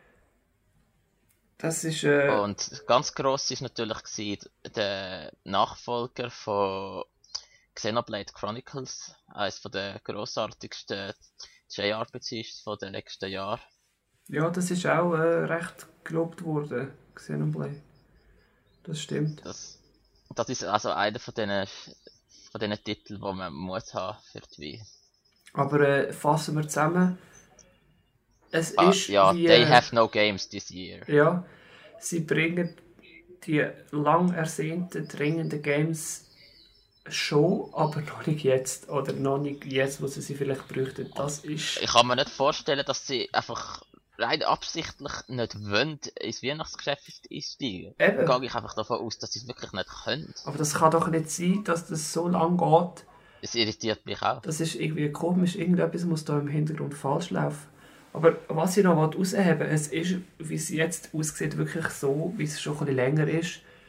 das ist... Äh, Und ganz gross ist natürlich gewesen, der Nachfolger von Xenoblade Chronicles, eines der grossartigsten J R P Gs von den letzten Jahren. ja, das ist auch äh, recht gelobt worden, Xenoblade. Das stimmt. Das, das ist also einer von diesen von diesen Titeln, die man muss haben für die Wii. Aber äh, fassen wir zusammen. Es Ah, ist ja, wie... they äh, have no games this year. Ja, sie bringen die lang ersehnten, dringenden Games schon, aber noch nicht jetzt. Oder noch nicht jetzt, wo sie sie vielleicht bräuchten. Das ist... Ich kann mir nicht vorstellen, dass sie einfach rein absichtlich nicht wollen ins Weihnachtsgeschäft einsteigen. Eben. Dann gehe ich einfach davon aus, dass sie es wirklich nicht können. Aber das kann doch nicht sein, dass das so lang geht. Es irritiert mich auch. Das ist irgendwie komisch. Irgendetwas muss da im Hintergrund falsch laufen. Aber was ich noch herausheben will, es ist, wie es jetzt aussieht, wirklich so, wie es schon ein bisschen länger ist.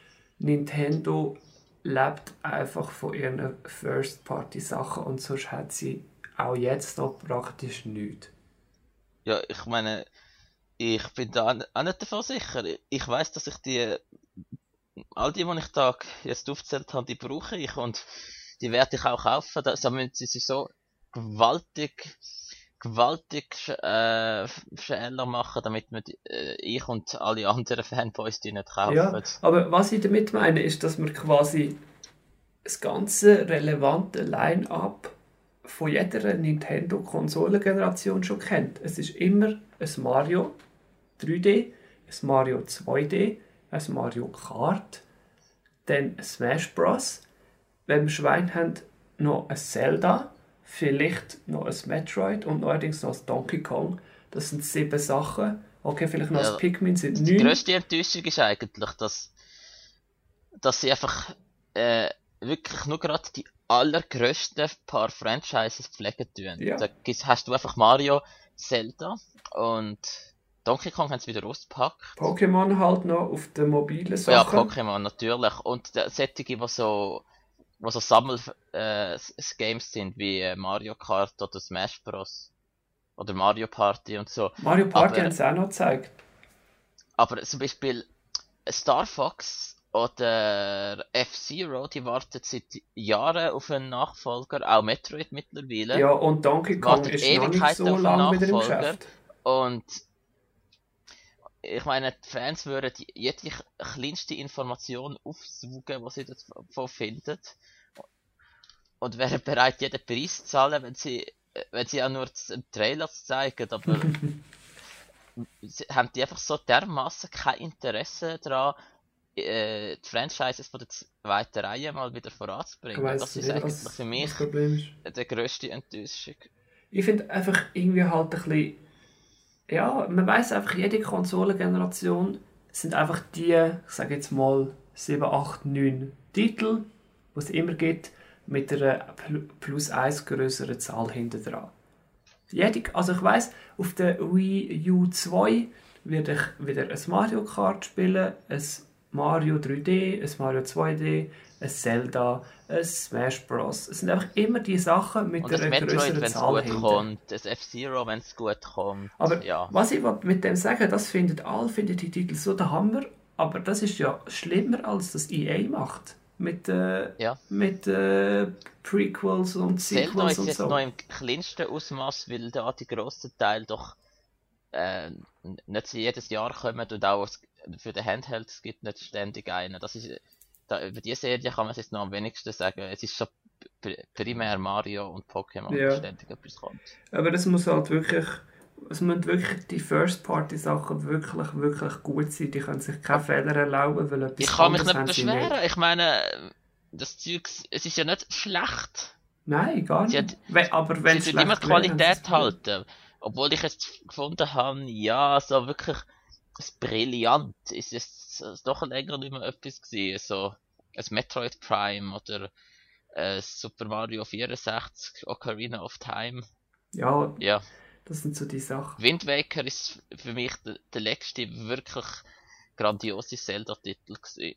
Nintendo lebt einfach von ihren First-Party-Sachen und sonst hat sie auch jetzt noch praktisch nichts. Ja, ich meine, ich bin da auch nicht davon sicher. Ich weiß, dass ich die, all die, die ich da jetzt aufgezählt habe, die brauche ich und die werde ich auch kaufen. Da müssen sie sich so gewaltig, gewaltig äh, Fehler machen, damit wir die, äh, ich und alle anderen Fanboys die nicht kaufen. Ja, aber was ich damit meine, ist, dass man quasi das ganze relevante Line-Up von jeder Nintendo-Konsolengeneration schon kennt. Es ist immer ein Mario drei D, ein Mario zwei D, ein Mario Kart, dann ein Smash Bros. Wenn wir Schwein haben, noch ein Zelda, vielleicht noch ein Metroid und neuerdings noch ein Donkey Kong. Das sind sieben Sachen. Okay, vielleicht noch Ja, ein Pikmin sind neun. Die grösste Enttäuschung ist eigentlich, dass, dass sie einfach äh, wirklich nur gerade die allergrößten paar Franchises pflegen tun. Ja. Da gibt's- hast du einfach Mario, Zelda und Donkey Kong haben sie wieder ausgepackt. Pokémon halt noch auf den mobilen Ja, Sachen. Pokémon natürlich. Und der- solche, die so, wo so Sammel-Games äh, s- Games sind, wie äh, Mario Kart oder Smash Bros. Oder Mario Party und so. Mario Party Aber- haben sie auch noch gezeigt. Aber zum Beispiel Star Fox oder F-Zero, die warten seit Jahren auf einen Nachfolger, auch Metroid mittlerweile. Ja, und Donkey Kong wartet ist noch nicht Ewigkeiten so auf einen lange wieder im Nachfolger. Geschäft. Und ich meine, die Fans würden die- jede kleinste Information aufsaugen, was sie davon finden. Und wären bereit, jeden Preis zu zahlen, wenn sie, wenn sie auch nur einen Trailer zeigen. Aber sie- haben die einfach so dermaßen kein Interesse daran, äh, die Franchises von der zweiten Reihe mal wieder Ich voranzubringen. weiss Das ist nicht, eigentlich was für das mich Problem ist. die grösste Enttäuschung. Ich finde einfach irgendwie halt ein bisschen... Ja, man weiss einfach, jede Konsolengeneration sind einfach die, ich sage jetzt mal, sieben, acht, neun Titel, die es immer gibt, mit einer pl- plus eins größeren Zahl hinten dran. Jede, also ich weiss, auf der Wii U zwei werde ich wieder ein Mario Kart spielen, ein Mario drei D, ein Mario zwei D, ein Zelda, ein Smash Bros. Es sind einfach immer die Sachen mit Und das einer Metroid, größeren wenn es Zahl gut hinten. kommt, das F-Zero, wenn es gut kommt. Aber ja. was ich mit dem sagen, das findet alle finden die Titel so der Hammer, aber das ist ja schlimmer als das E A macht mit äh, Ja. mit äh, Prequels und Zelda Sequels ist und jetzt so. noch im kleinsten Ausmaß, weil da die grossen Teile doch äh, nicht jedes Jahr kommen und auch es- für den Handheld es gibt nicht ständig einen. Das ist, da, über diese Serie kann man es jetzt noch am wenigsten sagen. Es ist schon pr- primär Mario und Pokémon, Ja. wo ständig etwas kommt. Aber das muss halt wirklich, es müssen wirklich die First-Party-Sachen wirklich, wirklich gut sein. Die können sich keine Fehler erlauben, weil etwas Ich kann mich anderes nicht haben sie beschweren. Ich meine, das Zeug, es ist ja nicht schlecht. Nein, gar Sie nicht. hat- We- aber wenn es Sie tut immer schlecht wäre, haben sie Qualität es halten. Obwohl ich jetzt gefunden habe, ja, so wirklich das brillant ist es äh, doch länger nicht mehr etwas gewesen. So ein Metroid Prime oder äh, Super Mario vierundsechzig, Ocarina of Time. Ja, Ja, das sind so die Sachen. Wind Waker ist für mich der, der letzte wirklich grandiose Zelda-Titel gewesen.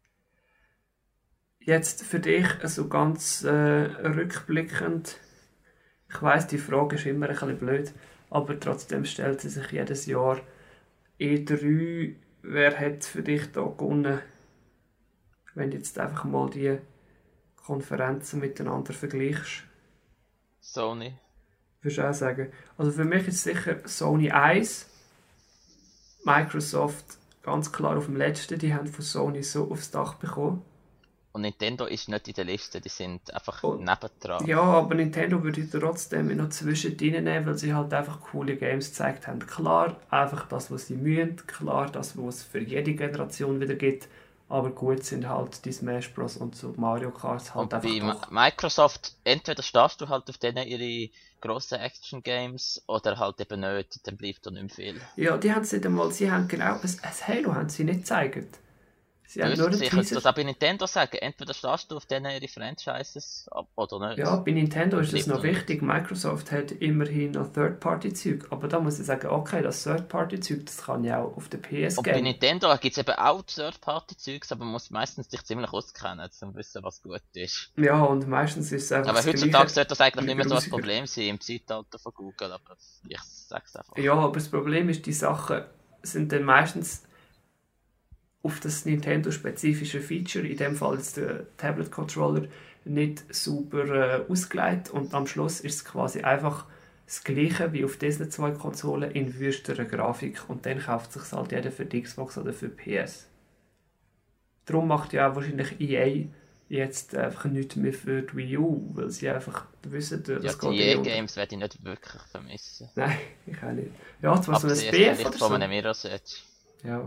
Jetzt für dich so ganz äh, rückblickend. Ich weiss, die Frage ist immer ein bisschen blöd, aber trotzdem stellt sie sich jedes Jahr. E drei, wer hat für dich da gewonnen? Wenn du jetzt einfach mal die Konferenzen miteinander vergleichst, Sony. würdest du auch sagen. Also für mich ist sicher Sony eins, Microsoft ganz klar auf dem letzten, die haben von Sony so aufs Dach bekommen. Und Nintendo ist nicht in der Liste, die sind einfach Oh. nebendran. Ja, aber Nintendo würde ich trotzdem noch zwischendrin nehmen, weil sie halt einfach coole Games gezeigt haben. Klar, einfach das, was sie mühen, klar, das, was es für jede Generation wieder gibt, aber gut sind halt die Smash Bros. Und so Mario Kart halt Und einfach bei doch. Mi- Microsoft, entweder stehst du halt auf denen ihre grossen Action-Games oder halt eben nicht, dann bleibt da nicht mehr viel. Ja, die haben sie nicht einmal, sie haben genau, ein, ein Halo haben sie nicht gezeigt. Sie haben nur einen Ich könnte das auch bei Nintendo sagen. Entweder stehst du auf denen ihre Franchises oder nicht. Ja, bei Nintendo ist das noch Lieber wichtig. Microsoft hat immerhin noch Third-Party-Zeug. Aber da muss ich sagen, okay, das Third-Party-Zeug, das kann ja auch auf der P S Und bei geben. Nintendo gibt es eben auch Third-Party-Zeugs, aber man muss meistens dich ziemlich auskennen, um zu wissen, was gut ist. Ja, und meistens ist es einfach Aber das heutzutage Gleiche, sollte das eigentlich nur nicht mehr so ein grusiger. Problem sein im Zeitalter von Google, aber ich sag's einfach. Ja, aber das Problem ist, die Sachen sind dann meistens auf das Nintendo-spezifische Feature, in dem Fall jetzt der Tablet-Controller, nicht super äh, ausgelegt und am Schluss ist es quasi einfach das Gleiche wie auf diesen zwei Konsolen in wüsterer Grafik und dann kauft sich halt jeder für die Xbox oder für P S. Darum macht ja auch wahrscheinlich E A jetzt einfach nichts mehr für die Wii U, weil sie einfach wissen, das Ja, geht die eh E unter. A-Games werde ich nicht wirklich vermissen. Nein, ich auch nicht. Ja, zwar so ein Abgesehen B F vielleicht oder von so. einem Mirror's. Ja.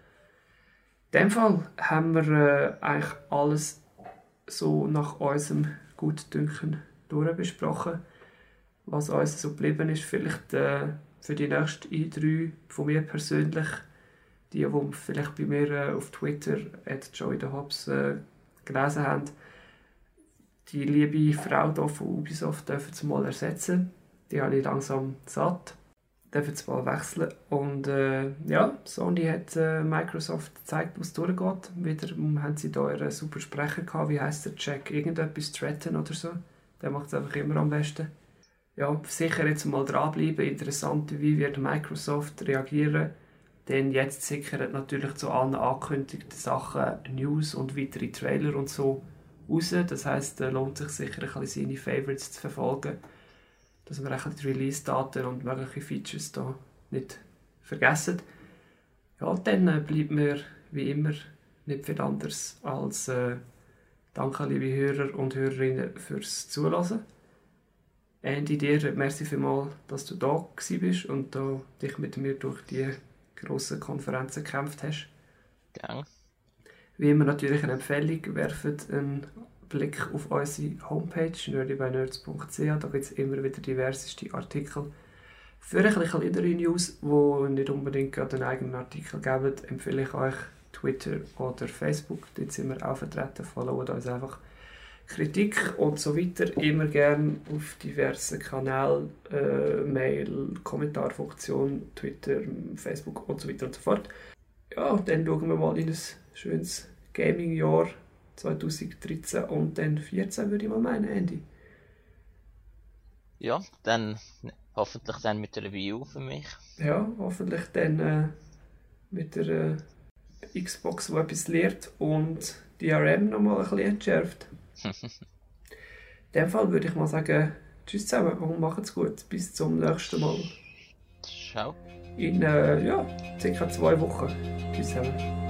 In dem Fall haben wir äh, eigentlich alles so nach unserem Gutdünken durchbesprochen. Was uns so geblieben ist, vielleicht äh, für die nächste E drei von mir persönlich, die, die vielleicht bei mir äh, auf Twitter at joey the hobbs äh, gelesen haben, die liebe Frau hier von Ubisoft dürfen sie mal ersetzen. Die habe ich langsam satt. Dürfen sie mal wechseln. Und äh, ja, Sony hat äh, Microsoft gezeigt, was durchgeht. Wieder haben sie da einen super Sprecher gehabt. Wie heisst der? Jack irgendetwas, Stratton oder so. Der macht es einfach immer am besten. Ja, sicher jetzt mal dranbleiben. Interessant, wie wird Microsoft reagieren. Denn jetzt sickern natürlich zu allen angekündigten Sachen News und weitere Trailer und so raus. Das heisst, es lohnt sich sicher ein bisschen seine Favorites zu verfolgen, dass wir die Release-Daten und mögliche Features da nicht vergessen. Ja, dann äh, bleibt mir wie immer nicht viel anderes als äh, danke, liebe Hörer und Hörerinnen, fürs Zuhören. Andy, dir merci vielmals, dass du da bist und da dich mit mir durch die grossen Konferenzen gekämpft hast. Gerne. Wie immer natürlich eine Empfehlung, werft einen Blick auf unsere Homepage nerdy by nerds punkt c h. Da gibt es immer wieder diverseste Artikel. Für ein bisschen kleinere News, die nicht unbedingt gerade einen eigenen Artikel geben, empfehle ich euch Twitter oder Facebook. Dort sind wir auch vertreten. Followt uns einfach. Kritik und so weiter immer gerne auf diversen Kanälen, äh, Mail, Kommentarfunktion, Twitter, Facebook und so weiter und so fort. Ja, dann schauen wir mal in ein schönes Gaming-Jahr zwanzig dreizehn und dann vierzehn, würde ich mal meinen, Andy. Ja, dann hoffentlich dann mit der Wii U für mich. Ja, hoffentlich dann äh, mit der äh, Xbox, die etwas lehrt und die R M nochmal ein bisschen entschärft. In dem Fall würde ich mal sagen, tschüss zusammen und macht's gut. Bis zum nächsten Mal. Ciao. In äh, ja, circa zwei Wochen. Tschüss zusammen.